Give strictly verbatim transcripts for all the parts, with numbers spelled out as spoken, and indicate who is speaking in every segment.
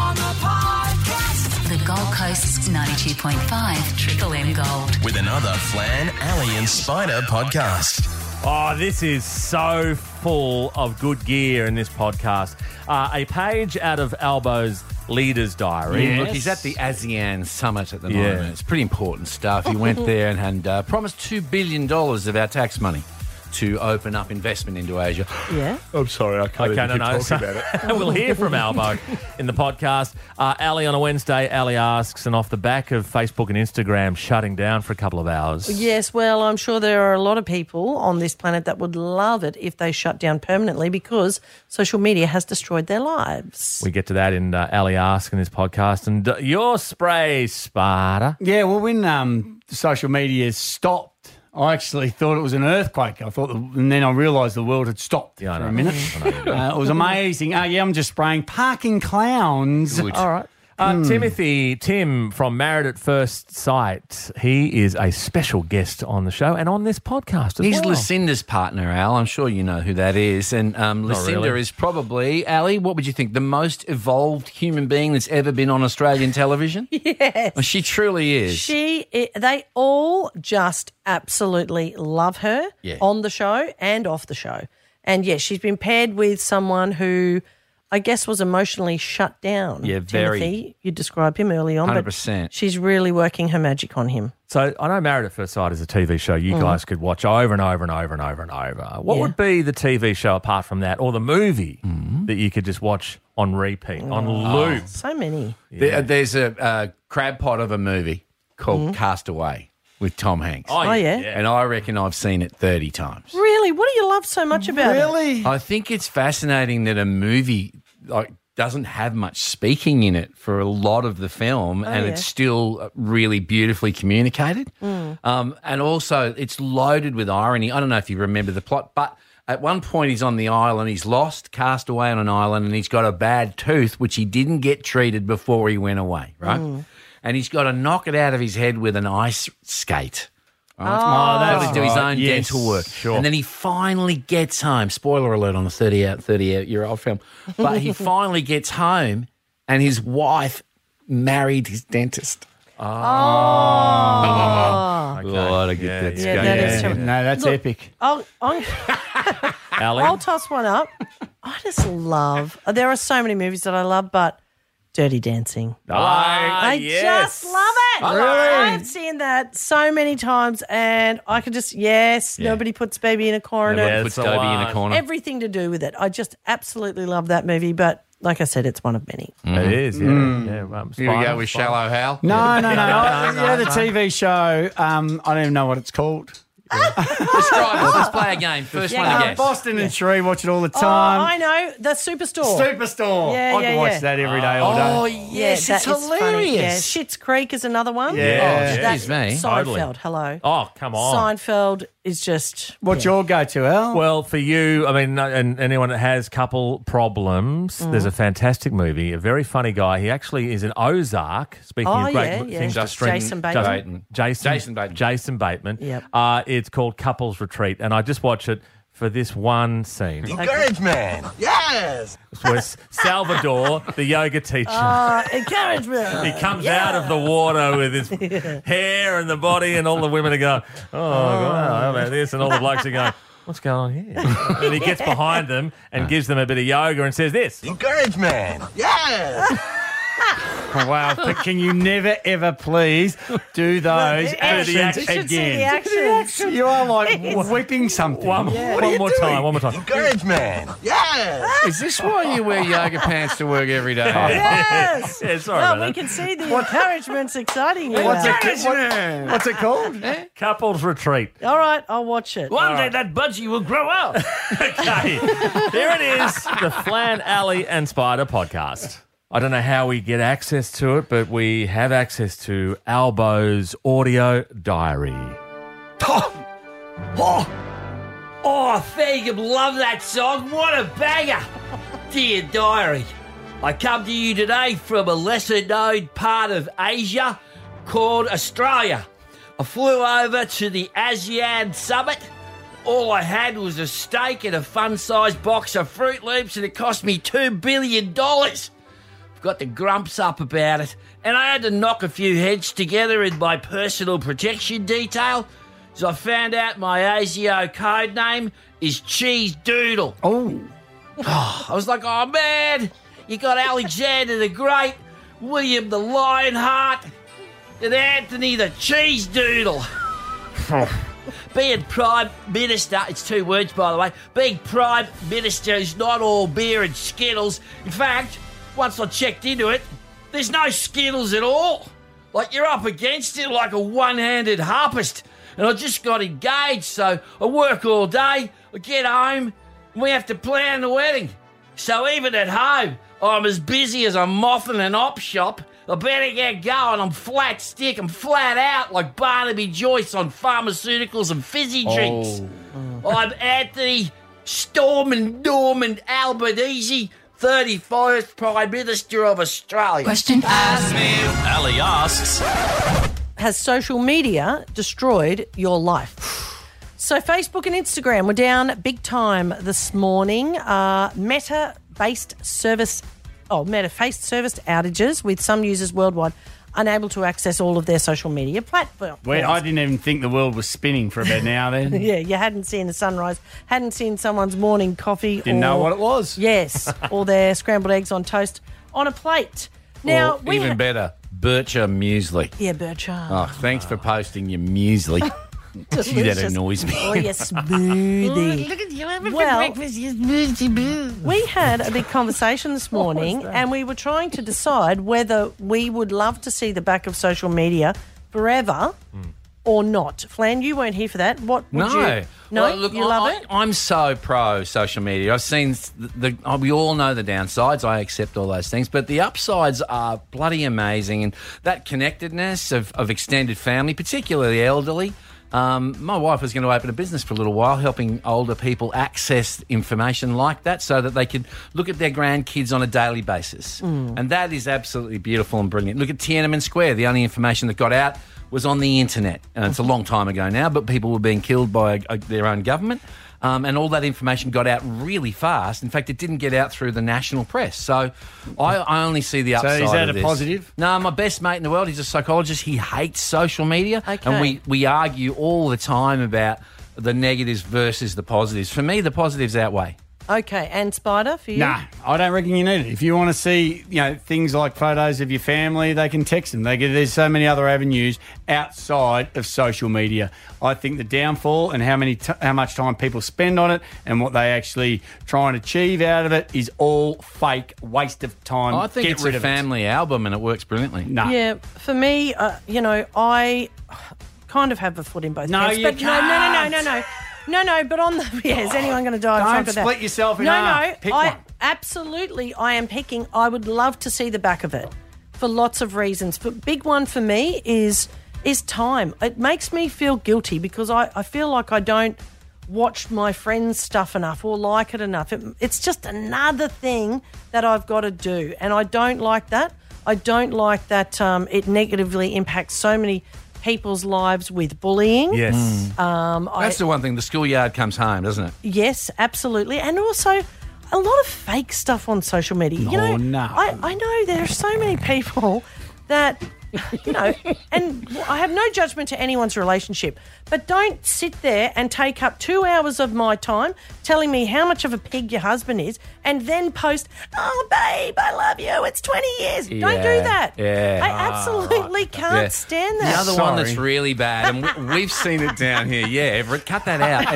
Speaker 1: on the podcast.
Speaker 2: The Gold Coast's ninety-two point five Triple M Gold.
Speaker 3: With another Flan, Ali and Spider podcast.
Speaker 4: Oh, this is so full of good gear in this podcast. Uh, a page out of Albo's Leader's Diary.
Speaker 5: Yeah, look, he's at the ASEAN Summit at the
Speaker 4: Yeah.
Speaker 5: moment. It's pretty important stuff. He went there and, and uh, promised two billion dollars of our tax money to open up investment into Asia.
Speaker 6: Yeah.
Speaker 5: I'm sorry, I can't
Speaker 4: Okay, no, no. So, we'll hear from Albo in the podcast. Uh, Ali on a Wednesday, Ali asks, and off the back of Facebook and Instagram shutting down for a couple of hours.
Speaker 6: Yes, well, I'm sure there are a lot of people on this planet that would love it if they shut down permanently because social media has destroyed their lives.
Speaker 4: We get to that in uh, Ali Ask in this podcast. And uh, your spray, Sparta.
Speaker 7: Yeah, well, when um, social media stopped, I actually thought it was an earthquake. I thought, the, and then I realised the world had stopped
Speaker 4: Yeah, I
Speaker 7: for
Speaker 4: know.
Speaker 7: a minute.
Speaker 4: I know you do.
Speaker 7: Uh, it was amazing. Oh, yeah, I'm just spraying parking clowns.
Speaker 5: Good.
Speaker 6: All right.
Speaker 4: Uh, Timothy, Tim from Married at First Sight, he is a special guest on the show and on this podcast as
Speaker 5: He's
Speaker 4: well.
Speaker 5: Lucinda's partner, Al. I'm sure you know who that is. And um,
Speaker 4: Not
Speaker 5: Lucinda
Speaker 4: really.
Speaker 5: is probably, Ali, what would you think, the most evolved human being that's ever been on Australian television?
Speaker 6: Yes.
Speaker 5: Well, she truly is.
Speaker 6: She, i- they all just absolutely love her
Speaker 5: Yeah.
Speaker 6: on the show and off the show. And yes, she's been paired with someone who I guess was emotionally shut down.
Speaker 5: Yeah, very.
Speaker 6: Timothy, you described him early on.
Speaker 5: one hundred
Speaker 6: but
Speaker 5: percent.
Speaker 6: She's really working her magic on him.
Speaker 4: So I know Married at First Sight is a T V show you guys could watch over and over and over and over and over. What
Speaker 6: Yeah.
Speaker 4: would be the T V show apart from that, or the movie that you could just watch on repeat, on loop?
Speaker 6: So many.
Speaker 5: There- There's a, a crab pot of a movie called Castaway with Tom Hanks.
Speaker 6: Oh, yeah.
Speaker 5: And I reckon I've seen it thirty times.
Speaker 6: Really? What do you love so much about it?
Speaker 7: Really?
Speaker 5: I think it's fascinating that a movie like doesn't have much speaking in it for a lot of the film, and
Speaker 6: yeah.
Speaker 5: it's still really beautifully communicated. Um, and also, it's loaded with irony. I don't know if you remember the plot, but at one point he's on the island, he's lost, cast away on an island, and he's got a bad tooth, which he didn't get treated before he went away, right? And he's got to knock it out of his head with an ice skate.
Speaker 7: Oh,
Speaker 5: Got
Speaker 7: that's
Speaker 5: to do his
Speaker 7: right.
Speaker 5: own
Speaker 7: Yes.
Speaker 5: dental work.
Speaker 4: Sure.
Speaker 5: And then he finally gets home. Spoiler alert on a thirty-eight-year-old film. But he finally gets home and his wife married his dentist.
Speaker 4: Okay.
Speaker 5: Oh, I get
Speaker 4: Yeah,
Speaker 5: that
Speaker 4: yeah.
Speaker 5: skate.
Speaker 6: that
Speaker 7: Yeah,
Speaker 6: is terrible.
Speaker 7: no, that's
Speaker 6: Look,
Speaker 7: epic.
Speaker 6: I'll, I'll,
Speaker 4: Ali?
Speaker 6: I'll toss one up. I just love, there are so many movies that I love, but Dirty Dancing.
Speaker 4: Ah,
Speaker 6: I
Speaker 4: yes.
Speaker 6: just love it. I've seen that so many times, and I could just, yes, nobody puts baby in a corner.
Speaker 4: Yeah,
Speaker 5: Puts
Speaker 4: it's a
Speaker 5: Dobie in
Speaker 4: lot.
Speaker 5: a corner.
Speaker 6: Everything to do with it. I just absolutely love that movie, but like I said, it's one of many.
Speaker 4: It is, yeah. yeah um,
Speaker 5: Here we
Speaker 4: Spider,
Speaker 5: go with
Speaker 4: Spider.
Speaker 5: Shallow Hal.
Speaker 7: No, no, no.
Speaker 4: no, no,
Speaker 7: yeah, the
Speaker 4: no.
Speaker 7: T V show, um, I don't even know what it's called.
Speaker 5: Let's try this. Let's play a game. First
Speaker 6: Yeah,
Speaker 5: one
Speaker 6: go
Speaker 5: to
Speaker 6: on,
Speaker 5: guess.
Speaker 7: Boston and Shree watch it all the
Speaker 6: Oh,
Speaker 7: time.
Speaker 6: I know, the Superstore.
Speaker 7: Superstore.
Speaker 6: Yeah,
Speaker 7: I
Speaker 6: yeah,
Speaker 7: can watch
Speaker 6: yeah.
Speaker 7: that every day, all
Speaker 5: Oh,
Speaker 7: day.
Speaker 5: yes,
Speaker 6: that
Speaker 5: it's
Speaker 6: is funny.
Speaker 5: hilarious.
Speaker 6: Yeah, Schitt's Creek is another one.
Speaker 7: Yeah.
Speaker 5: Oh,
Speaker 6: That-
Speaker 5: excuse me.
Speaker 4: Totally.
Speaker 6: Seinfeld, hello.
Speaker 4: Oh, come on.
Speaker 6: Seinfeld is just...
Speaker 7: What's
Speaker 6: yeah.
Speaker 7: your go-to, Al?
Speaker 4: Well, for you, I mean, and anyone that has couple problems, there's a fantastic movie, a very funny guy. He actually is an Ozark. Speaking
Speaker 6: Oh,
Speaker 4: of great
Speaker 6: yeah, yeah.
Speaker 4: things to
Speaker 6: Just
Speaker 4: string-
Speaker 6: Jason Bateman.
Speaker 5: Bateman.
Speaker 4: Jason,
Speaker 5: Jason Bateman.
Speaker 4: Jason Bateman.
Speaker 6: Yep.
Speaker 4: Uh, it's called Couples Retreat, and I just watch it for this one scene.
Speaker 3: Encouragement. Yes.
Speaker 4: Where Salvador, the yoga teacher,
Speaker 6: Uh, encouragement.
Speaker 4: he comes out of the water with his hair and the body, and all the women are going, oh, God, how about this? And all the blokes are going, what's going on here? And he gets behind them and gives them a bit of yoga and says this.
Speaker 3: Encouragement. Yes.
Speaker 7: Wow, but can you never, ever please do those actions
Speaker 6: You should see the
Speaker 7: again?
Speaker 6: actions.
Speaker 7: You are like whipping something.
Speaker 4: One, one more time, one more time.
Speaker 3: Encouragement. Yes.
Speaker 5: Is this why you wear yoga pants to work every day?
Speaker 6: Yes.
Speaker 4: Yeah, sorry
Speaker 6: Well,
Speaker 4: about
Speaker 6: we
Speaker 4: that.
Speaker 6: can see the encouragement's exciting you.
Speaker 7: What's
Speaker 6: Al.
Speaker 7: it, what- what's it called?
Speaker 4: Couples Retreat.
Speaker 6: All right, I'll watch it.
Speaker 5: One day that budgie will grow up.
Speaker 4: Okay, here it is, the Flan, Ali and Spider podcast. I don't know how we get access to it, but we have access to Albo's audio diary.
Speaker 8: Oh, oh, Fagum, love that song. What a banger. Dear Diary, I come to you today from a lesser-known part of Asia called Australia. I flew over to the ASEAN Summit. All I had was a steak and a fun-sized box of Fruit Loops, and it cost me two billion dollars. got the grumps up about it, and I had to knock a few heads together in my personal protection detail. So I found out my ASIO code name is Cheese Doodle.
Speaker 7: Oh.
Speaker 8: I was like, oh man, you got Alexander the Great, William the Lionheart, and Anthony the Cheese Doodle. Being Prime Minister, it's two words by the way, being Prime Minister is not all beer and Skittles. In fact, once I checked into it, there's no Skittles at all. Like you're up against it like a one-handed harpist. And I just got engaged, so I work all day, I get home, and we have to plan the wedding. So even at home, I'm as busy as a moth in an op shop. I better get going. I'm flat stick. I'm flat out like Barnaby Joyce on pharmaceuticals and fizzy drinks. Oh. I'm Anthony Stormin Norman Albanese, thirty-first Prime Minister of Australia.
Speaker 2: Question.
Speaker 3: Ali asks,
Speaker 6: Has social media destroyed your life? So Facebook and Instagram were down big time this morning. Uh, Meta-based service, oh, Meta-faced service outages with some users worldwide unable to access all of their social media platforms.
Speaker 7: Wait, I didn't even think the world was spinning for about now then.
Speaker 6: Yeah, you hadn't seen the sunrise, hadn't seen someone's morning coffee.
Speaker 7: Didn't
Speaker 6: or,
Speaker 7: know what it was.
Speaker 6: Yes, or their scrambled eggs on toast on a plate. Now,
Speaker 5: Or
Speaker 6: we
Speaker 5: even
Speaker 6: ha-
Speaker 5: better, Bircher muesli.
Speaker 6: Yeah, Bircher.
Speaker 5: Oh, thanks for posting your muesli. Gee, that
Speaker 6: Delicious.
Speaker 5: annoys me.
Speaker 6: Oh, your smoothie.
Speaker 2: Look at you having
Speaker 6: Well,
Speaker 2: breakfast. You smoothie boo.
Speaker 6: We had a big conversation this morning and we were trying to decide whether we would love to see the back of social media forever or not. Flan, you weren't here for that. What would
Speaker 5: No.
Speaker 6: you... No,
Speaker 5: Well, look,
Speaker 6: you love
Speaker 5: I,
Speaker 6: it?
Speaker 5: I'm so pro social media. I've seen the, the. We all know the downsides. I accept all those things, but the upsides are bloody amazing, and that connectedness of, of extended family, particularly the elderly. Um, my wife was going to open a business for a little while, helping older people access information like that, so that they could look at their grandkids on a daily basis, and that is absolutely beautiful and brilliant. Look at Tiananmen Square. The only information that got out was on the internet. And it's a long time ago now, but people were being killed by uh, their own government. Um, and all that information got out really fast. In fact, it didn't get out through the national press. So I, I only see the upside
Speaker 7: is that
Speaker 5: of
Speaker 7: a
Speaker 5: this.
Speaker 7: positive?
Speaker 5: No, my best mate in the world, he's a psychologist. He hates social media.
Speaker 6: Okay.
Speaker 5: And we, we argue all the time about the negatives versus the positives. For me, the positives outweigh.
Speaker 6: Okay, and Spider, for you?
Speaker 7: Nah, I don't reckon you need it. If you want to see, you know, things like photos of your family, they can text them. They get, there's so many other avenues outside of social media. I think the downfall and how many t- how much time people spend on it and what they actually try and achieve out of it is all fake, waste of time.
Speaker 5: I think
Speaker 7: Get
Speaker 5: it's
Speaker 7: rid
Speaker 5: a
Speaker 7: of
Speaker 5: family album and it works brilliantly.
Speaker 7: It. Nah.
Speaker 6: Yeah, for me, uh, you know, I kind of have a foot in both
Speaker 7: No,
Speaker 6: camps.
Speaker 7: you
Speaker 6: but no, no, no, no, no, no. No, no, but on the... Yeah, is anyone going to die?
Speaker 7: Don't
Speaker 6: front of that?
Speaker 7: split yourself in
Speaker 6: no,
Speaker 7: half.
Speaker 6: No,
Speaker 7: Pick
Speaker 6: I
Speaker 7: one.
Speaker 6: absolutely, I am picking. I would love to see the back of it for lots of reasons. But big one for me is is time. It makes me feel guilty because I, I feel like I don't watch my friends' stuff enough or like it enough. It, it's just another thing that I've got to do, and I don't like that. I don't like that um, it negatively impacts so many people's lives with bullying.
Speaker 4: Yes.
Speaker 6: Um, I,
Speaker 5: That's the one thing. The schoolyard comes home, doesn't it?
Speaker 6: Yes, absolutely. And also a lot of fake stuff on social media. You know,
Speaker 7: Oh, no.
Speaker 6: I, I know there are so many people that, you know, and I have no judgment to anyone's relationship, but don't sit there and take up two hours of my time telling me how much of a pig your husband is and then post, oh, babe, I love you. It's twenty years. Don't do
Speaker 5: Yeah,
Speaker 6: that.
Speaker 5: yeah.
Speaker 6: I absolutely can't
Speaker 5: Yeah.
Speaker 6: stand
Speaker 5: The
Speaker 6: that.
Speaker 5: other one that's really bad, and we, we've seen it down here. Yeah, Everett, cut that out.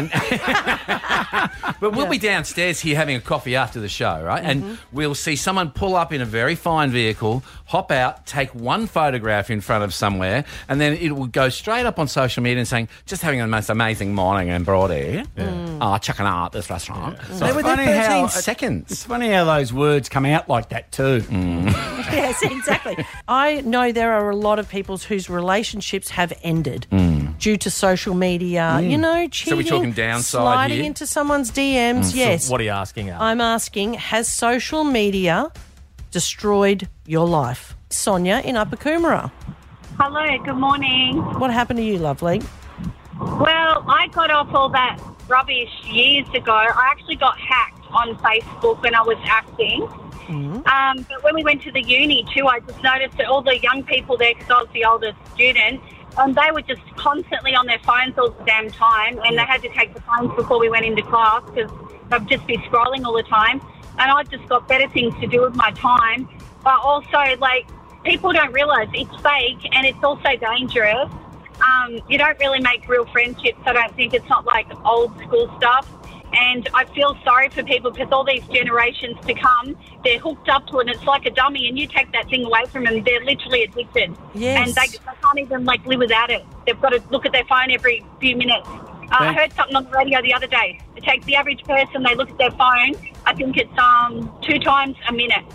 Speaker 5: And but we'll be downstairs here having a coffee after the show, right? And we'll see someone pull up in a very fine vehicle, hop out, take one photograph in front of somewhere, and then it will go straight up on social media and saying, just having the most amazing morning in Broadie. Yeah. Oh, checking out this restaurant. They were there
Speaker 7: funny
Speaker 5: thirteen
Speaker 7: how-
Speaker 5: seconds.
Speaker 7: It's funny how those words come out like that too.
Speaker 6: Yes, exactly. I know there are a lot of people whose relationships have ended due to social media. You know, cheating,
Speaker 5: we're talking downside
Speaker 6: sliding
Speaker 5: here?
Speaker 6: into someone's D Ms. Yes.
Speaker 4: What are you asking, Al?
Speaker 6: I'm asking, has social media destroyed your life? Sonia in Upper Coomera.
Speaker 9: Hello, good morning.
Speaker 6: What happened to you, lovely?
Speaker 9: Well, I got off all that rubbish years ago. I actually got hacked on Facebook when I was acting, Um, but when we went to the uni too, I just noticed that all the young people there, because I was the oldest student, and they were just constantly on their phones all the damn time, and they had to take the phones before we went into class because they'd just be scrolling all the time. And I just got better things to do with my time. But also, like, people don't realise it's fake and it's also dangerous. Um, you don't really make real friendships, I don't think. It's not like old school stuff. And I feel sorry for people because all these generations to come, they're hooked up to it and it's like a dummy, and you take that thing away from them, they're literally addicted.
Speaker 6: Yes.
Speaker 9: And they, they can't even, like, live without it. They've got to look at their phone every few minutes. Uh, I heard something on the radio the other day. It takes the average person, they look at their phone, I think it's um two times a minute.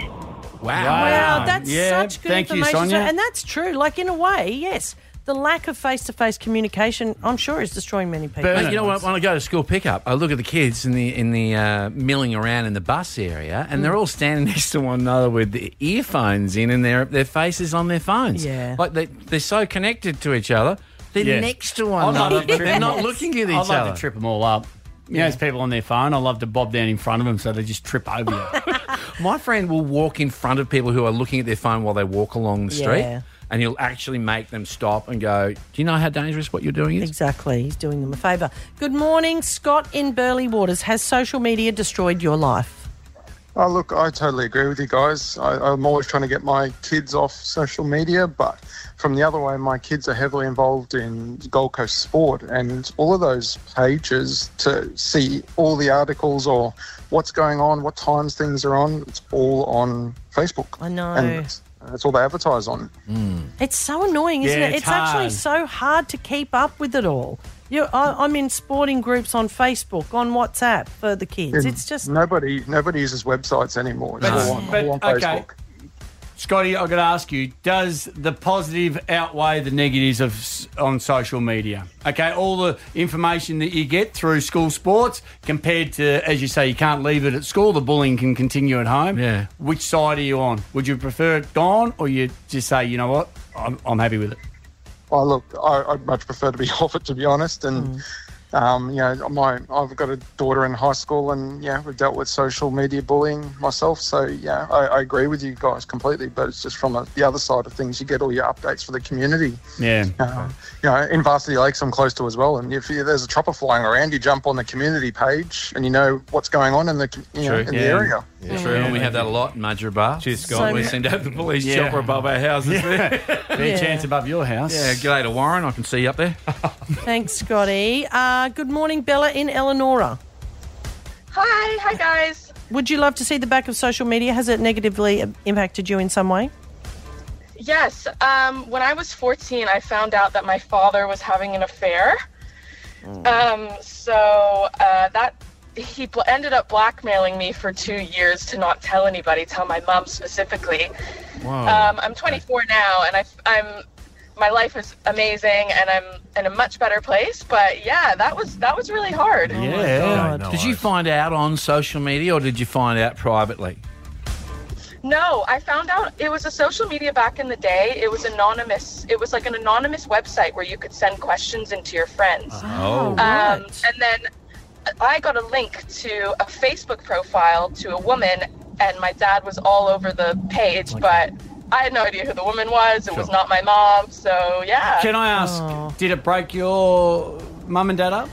Speaker 5: Wow.
Speaker 6: Wow, that's
Speaker 7: Yeah,
Speaker 6: such good
Speaker 7: thank you,
Speaker 6: information.
Speaker 7: Sonia.
Speaker 6: And that's true. Like, in a way, yes. The lack of face-to-face communication, I'm sure, is destroying many people.
Speaker 7: Burn
Speaker 5: Mate, you know what? When I go to school pickup, I look at the kids in the in the uh, milling around in the bus area, and they're all standing next to one another with the earphones in, and their their faces on their phones.
Speaker 6: Yeah.
Speaker 5: like they they're so connected to each other. They're
Speaker 7: Yeah.
Speaker 5: next to one
Speaker 7: I'd love
Speaker 5: another,
Speaker 7: to
Speaker 5: but
Speaker 7: trip
Speaker 5: they're
Speaker 7: them
Speaker 5: not
Speaker 7: up.
Speaker 5: looking at each
Speaker 7: I'd love
Speaker 5: other.
Speaker 7: to trip them all up. You know, there's people on their phone. I love to bob down in front of them so they just trip over you.
Speaker 5: My friend will walk in front of people who are looking at their phone while they walk along the street,
Speaker 6: Yeah.
Speaker 5: and he'll actually make them stop and go, "Do you know how dangerous what you're doing is?"
Speaker 6: Exactly. He's doing them a favour. Good morning, Scott in Burleigh Waters. Has social media destroyed your life?
Speaker 10: Oh, look, I totally agree with you guys. I, I'm always trying to get my kids off social media, but from the other way, my kids are heavily involved in Gold Coast sport, and all of those pages to see all the articles or what's going on, what times things are on, it's all on Facebook.
Speaker 6: I know.
Speaker 10: And that's, that's all they advertise on.
Speaker 6: It's so annoying, isn't
Speaker 7: Yeah,
Speaker 6: it?
Speaker 7: it's
Speaker 6: It's actually
Speaker 7: hard.
Speaker 6: so hard to keep up with it all. You, I, I'm in sporting groups on Facebook, on WhatsApp for the kids. It's just
Speaker 10: Nobody nobody uses websites anymore. It's all on,
Speaker 7: But,
Speaker 10: all on
Speaker 7: okay,
Speaker 10: Facebook.
Speaker 7: Scotty, I've got to ask you, does the positive outweigh the negatives of s- on social media? Okay, all the information that you get through school sports compared to, as you say, you can't leave it at school, the bullying can continue at home.
Speaker 5: Yeah.
Speaker 7: Which side are you on? Would you prefer it gone, or you just say, you know what, I'm, I'm happy with it?
Speaker 10: Oh, look, I, I'd much prefer to be off it, to be honest. And, um, you know, my I've got a daughter in high school and, yeah, we've dealt with social media bullying myself. So, yeah, I, I agree with you guys completely. But it's just from a, the other side of things, you get all your updates for the community.
Speaker 7: Yeah.
Speaker 10: Um, you know, in Varsity Lakes, I'm close to as well. And if you, there's a chopper flying around, you jump on the community page and you know what's going on in the com- you know, in the
Speaker 7: Yeah.
Speaker 10: area.
Speaker 5: True, and we have that a lot in Madra Bar.
Speaker 4: Cheers, Scott.
Speaker 6: So-
Speaker 5: we seem to have the police
Speaker 7: Yeah.
Speaker 5: chopper above our houses there.
Speaker 7: Fair
Speaker 6: Yeah.
Speaker 7: chance above your house.
Speaker 5: Yeah, g'day to Warren. I can see you up there.
Speaker 6: thanks, Scotty. Uh, good morning, Bella in Eleonora.
Speaker 11: Hi, hi guys.
Speaker 6: Would you love to see the back of social media? Has it negatively impacted you in some way?
Speaker 11: Yes, um, when I was fourteen, I found out that my father was having an affair. Um, so uh, that he bl- ended up blackmailing me for two years to not tell anybody, tell my mom specifically. Um, I'm twenty-four now, and I, I'm my life is amazing, and I'm in a much better place. But yeah, that was that was really hard.
Speaker 7: Yeah.
Speaker 6: God.
Speaker 4: No
Speaker 5: Did you
Speaker 4: worries.
Speaker 5: find out on social media, or did you find out privately?
Speaker 11: No, I found out it was a social media back in the day. It was anonymous. It was like an anonymous website where you could send questions into your friends.
Speaker 6: Oh,
Speaker 11: Um,
Speaker 6: right.
Speaker 11: and then I got a link to a Facebook profile to a woman, and my dad was all over the page, but I had no idea who the woman was. It was not my mom, so yeah.
Speaker 7: Can I ask,
Speaker 6: Oh.
Speaker 7: did it break your mum and dad up?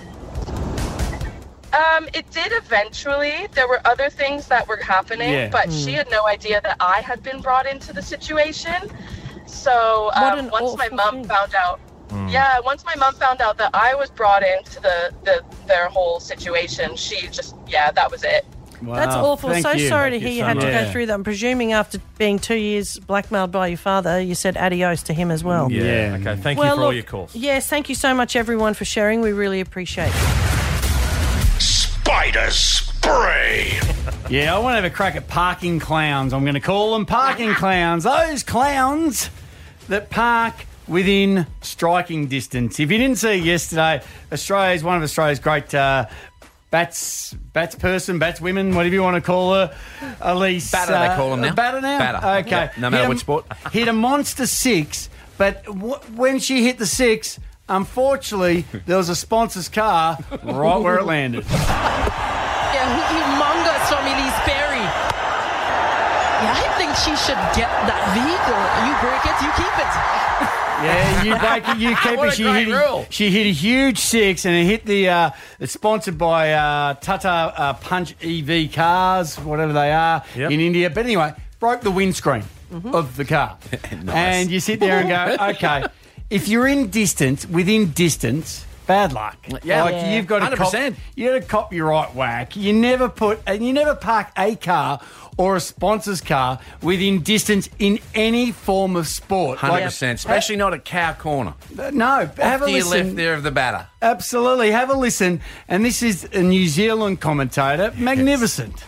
Speaker 11: Um, it did eventually. There were other things that were happening,
Speaker 7: Yeah.
Speaker 11: but she had no idea that I had been brought into the situation. So
Speaker 6: What
Speaker 11: um,
Speaker 6: an
Speaker 11: once my
Speaker 6: awful
Speaker 11: mom
Speaker 6: thing.
Speaker 11: found out, yeah, once my mom found out that I was brought into the, the their whole situation, she just, yeah, that was it.
Speaker 7: Wow,
Speaker 6: That's awful.
Speaker 7: thank
Speaker 6: So
Speaker 7: you.
Speaker 6: sorry to
Speaker 7: Thank
Speaker 6: hear
Speaker 7: you
Speaker 6: you
Speaker 7: so
Speaker 6: had to
Speaker 7: much.
Speaker 6: go
Speaker 7: Yeah.
Speaker 6: through that. I'm presuming after being two years blackmailed by your father, you said adios to him as well.
Speaker 4: Yeah.
Speaker 7: Yeah.
Speaker 4: Okay. Thank
Speaker 6: Well,
Speaker 4: you for all
Speaker 6: look,
Speaker 4: your calls.
Speaker 6: Yes, thank you so much, everyone, for sharing. We really appreciate it.
Speaker 3: Spider Spray.
Speaker 7: Yeah, I want to have a crack at parking clowns. I'm going to call them parking clowns. Those clowns that park within striking distance. If you didn't see yesterday, Australia's one of Australia's great uh, bats, bats person, bats women, whatever you want to call her. Elise.
Speaker 5: Batter, they call them now.
Speaker 7: Batter now?
Speaker 5: Batter.
Speaker 7: Okay.
Speaker 5: Yeah, no matter
Speaker 7: Hit a-
Speaker 5: which sport.
Speaker 7: Hit a monster six, but w- when she hit the six, unfortunately, there was a sponsor's car right where it landed.
Speaker 12: Yeah, humongous from Elise Berry. I think she should get that vehicle. You break it, you keep it.
Speaker 7: Yeah, you break it, you keep
Speaker 5: What
Speaker 7: it.
Speaker 5: a
Speaker 7: She
Speaker 5: great
Speaker 7: hit,
Speaker 5: rule.
Speaker 7: she hit a huge six, and it hit the. Uh, it's sponsored by uh, Tata uh, Punch E V cars, whatever they are,
Speaker 4: Yep.
Speaker 7: in India. But anyway, broke the windscreen of the car, and you sit there and go, okay, if you're in distance, within distance. Bad luck.
Speaker 5: Yeah.
Speaker 7: like
Speaker 6: Yeah.
Speaker 7: you've got to
Speaker 5: one hundred
Speaker 7: cop,
Speaker 5: percent.
Speaker 7: you got to cop your right whack. You never put and you never park a car or a sponsor's car within distance in any form of sport.
Speaker 5: one hundred
Speaker 7: Like,
Speaker 5: percent, especially not at cow corner.
Speaker 7: no, have a
Speaker 5: to your
Speaker 7: listen.
Speaker 5: left there of the batter.
Speaker 7: Absolutely, have a listen. And this is a New Zealand commentator, magnificent.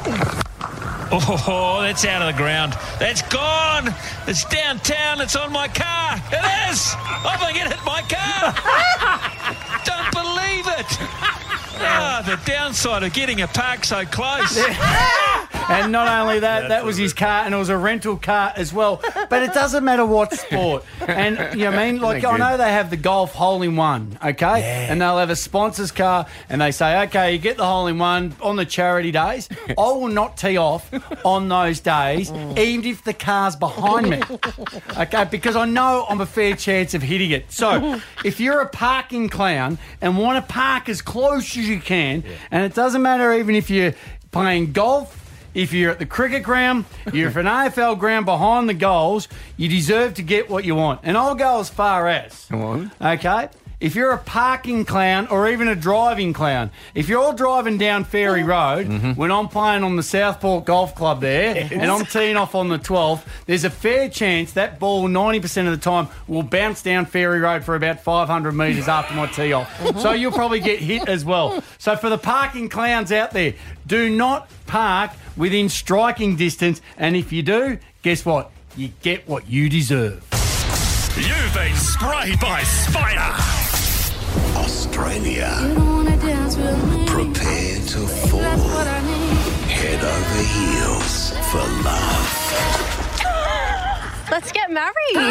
Speaker 13: Oh, that's out of the ground. That's gone. It's downtown. It's on my car. It is. I think it hit my car. Don't believe it. Ah, the downside of getting a park so close.
Speaker 7: And not only that, that was his car, and it was a rental car as well. But it doesn't matter what sport. And, you know what I mean? Like, I know they have the golf hole-in-one, okay? And they'll have a sponsor's car, and they say, okay, you get the hole-in-one on the charity days. I will not tee off on those days, even if the car's behind me, okay? Because I know I'm a fair chance of hitting it. So if you're a parking clown and want to park as close as you can, and it doesn't matter even if you're playing golf, if you're at the cricket ground, you're at an A F L ground behind the goals, you deserve to get what you want. And I'll go as far as,
Speaker 5: Come on.
Speaker 7: okay, if you're a parking clown or even a driving clown, if you're all driving down Ferry Road, when I'm playing on the Southport Golf Club there, and I'm teeing off on the twelfth, there's a fair chance that ball ninety percent of the time will bounce down Ferry Road for about five hundred metres after my tee off. So you'll probably get hit as well. So for the parking clowns out there, do not park within striking distance, and if you do, guess what? You get what you deserve.
Speaker 3: You've been sprayed by Spider. Australia. Prepare to fall. Head over heels for love.
Speaker 14: Let's get married.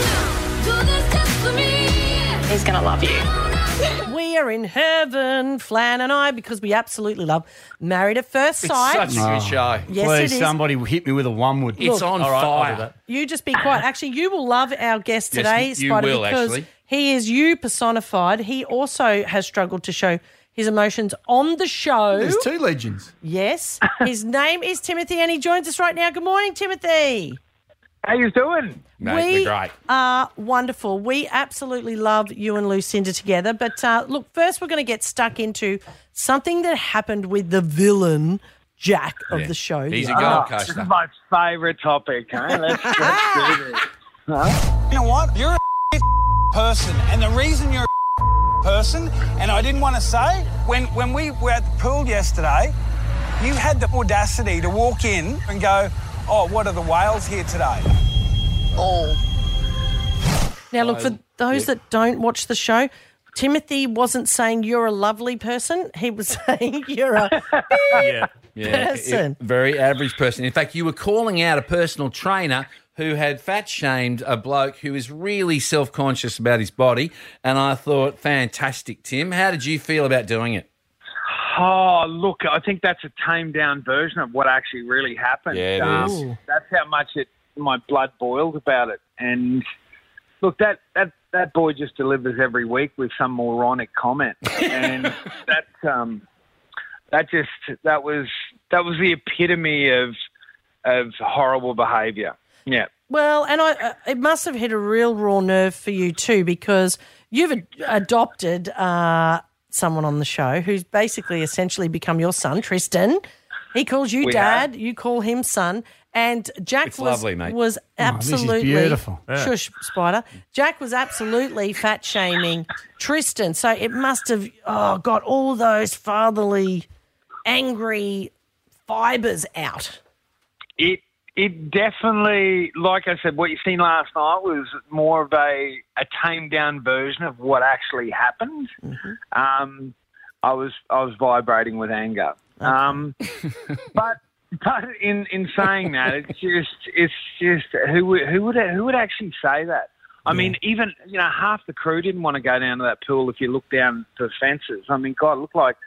Speaker 14: He's going to love you.
Speaker 6: We are in heaven, Flan and I, because we absolutely love Married at First
Speaker 5: It's
Speaker 6: Sight.
Speaker 5: such a good show.
Speaker 6: Yes,
Speaker 7: Please,
Speaker 6: it is.
Speaker 7: somebody hit me with a one wood.
Speaker 5: It's on
Speaker 4: All right, I'll do
Speaker 5: fire.
Speaker 4: that.
Speaker 6: You just be quiet. Actually, you will love our guest
Speaker 5: Yes,
Speaker 6: today,
Speaker 5: you
Speaker 6: Spider,
Speaker 5: will,
Speaker 6: because
Speaker 5: actually.
Speaker 6: he is you personified. He also has struggled to show his emotions on the show.
Speaker 7: There's two legends.
Speaker 6: Yes. His name is Timothy, and he joins us right now. Good morning, Timothy.
Speaker 15: How you doing?
Speaker 5: Mate,
Speaker 6: we
Speaker 5: we're great.
Speaker 6: are wonderful. We absolutely love you and Lucinda together. But uh, look, first we're going to get stuck into something that happened with the villain, Jack, of
Speaker 5: Yeah.
Speaker 6: the show.
Speaker 5: He's a
Speaker 6: the-
Speaker 5: gold
Speaker 15: Oh, this is
Speaker 5: coaster.
Speaker 15: my favourite topic. Huh? Let's, let's do this. Huh?
Speaker 16: You know what? You're a person, and the reason you're a person, and I didn't want to say, when, when we were at the pool yesterday, you had the audacity to walk in and go, oh, what are the whales here today? Oh.
Speaker 6: Now, look, for those that don't watch the show, Timothy wasn't saying you're a lovely person. He was saying you're a
Speaker 4: Yeah.
Speaker 5: Yeah,
Speaker 6: person.
Speaker 5: it- very average person. In fact, you were calling out a personal trainer who had fat shamed a bloke who is really self-conscious about his body. And I thought, fantastic, Tim. How did you feel about doing it?
Speaker 15: Oh, look, I think that's a tamed down version of what actually really happened.
Speaker 5: Yeah, it is.
Speaker 15: Um, that's how much it my blood boiled about it. And look, that, that, that boy just delivers every week with some moronic comment. And that um, that just that was that was the epitome of of horrible behaviour. Yeah.
Speaker 6: Well, and I, uh, it must have hit a real raw nerve for you too, because you've ad- adopted uh, someone on the show who's basically essentially become your son, Tristan. He calls you
Speaker 15: We
Speaker 6: dad,
Speaker 15: have.
Speaker 6: you call him son, and Jack
Speaker 5: It's
Speaker 6: was
Speaker 5: lovely, mate.
Speaker 6: was
Speaker 7: Oh, this is
Speaker 6: absolutely
Speaker 7: beautiful.
Speaker 4: Yeah.
Speaker 6: shush, Spider. Jack was absolutely fat shaming Tristan, so it must have oh got all those fatherly, angry fibres out.
Speaker 15: It it definitely, like I said, what you seen last night was more of a, a tamed down version of what actually happened.
Speaker 6: Mm-hmm.
Speaker 15: Um, I was I was vibrating with anger. Um, but but in, in saying that, it's just it's just who would who would who would actually say that? I mean, even you know half the crew didn't want to go down to that pool. If you look down the fences, I mean, God, it looked like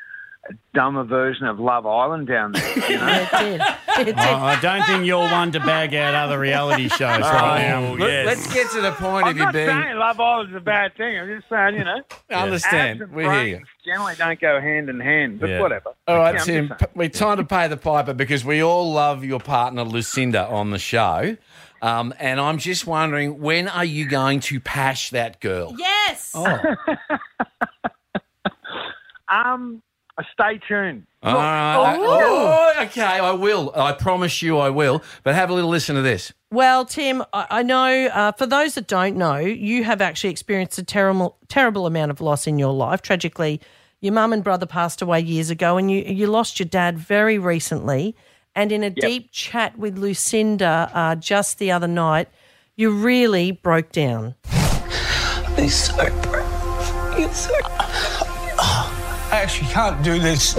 Speaker 15: a dumber version of Love Island down there. You know?
Speaker 6: It did. It did.
Speaker 7: I I don't think you're one to bag out other reality shows right now.
Speaker 5: Look, Let's get to the point
Speaker 15: I'm
Speaker 5: of you
Speaker 15: not
Speaker 5: being.
Speaker 15: saying Love Island's a bad thing. I'm just saying, you know.
Speaker 5: I understand.
Speaker 15: abs and
Speaker 5: We hear you.
Speaker 15: brains generally don't go hand in hand, but
Speaker 5: Yeah.
Speaker 15: whatever.
Speaker 5: All right,
Speaker 15: Yeah, I'm
Speaker 5: Tim,
Speaker 15: just
Speaker 5: p- we're time to pay the piper because we all love your partner Lucinda on the show. Um, and I'm just wondering, when are you going to pash that girl?
Speaker 6: Yes.
Speaker 5: Oh.
Speaker 15: Um, stay tuned.
Speaker 5: All right. Oh, okay, I will. I promise you I will. But have a little listen to this.
Speaker 6: Well, Tim, I, I know uh, for those that don't know, you have actually experienced a terrible, terrible amount of loss in your life. Tragically, your mum and brother passed away years ago, and you you lost your dad very recently. And in a deep chat with Lucinda uh, just the other night, you really broke down.
Speaker 16: He's so brave. He's so... I actually can't do this.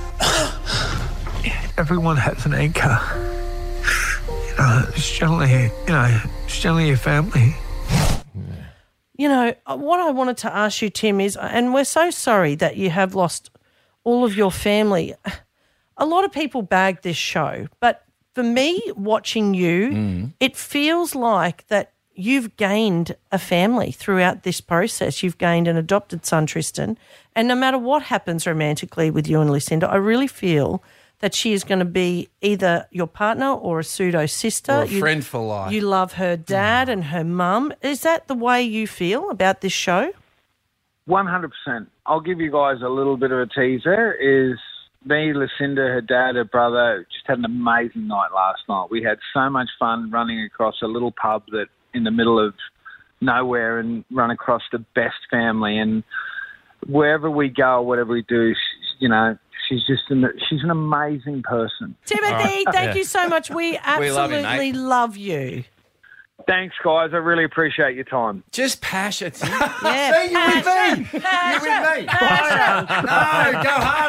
Speaker 16: Everyone has an anchor. You know, it's generally, you know, it's generally your family.
Speaker 6: You know, what I wanted to ask you, Tim, is, and we're so sorry that you have lost all of your family. A lot of people bag this show, but for me, watching you,
Speaker 5: Mm.
Speaker 6: it feels like that you've gained a family throughout this process. You've gained an adopted son, Tristan, and no matter what happens romantically with you and Lucinda, I really feel that she is going to be either your partner or a pseudo sister.
Speaker 5: Or a friend for life.
Speaker 6: You love her dad and her mum. Is that the way you feel about this show?
Speaker 15: one hundred percent. I'll give you guys a little bit of a teaser. Is me, Lucinda, her dad, her brother, just had an amazing night last night. We had so much fun running across a little pub that in the middle of nowhere and run across the best family. And wherever we go, whatever we do, she's, you know, she's just an, she's an amazing person.
Speaker 6: Timothy, thank
Speaker 15: Yeah.
Speaker 6: you so much. We
Speaker 15: We love you,
Speaker 6: absolutely
Speaker 15: mate.
Speaker 6: love you.
Speaker 15: Thanks, guys. I really appreciate your time.
Speaker 5: Just pash it.
Speaker 6: Yeah.
Speaker 5: See, you're with me. You're with me.
Speaker 6: Passion.
Speaker 5: No, go hard.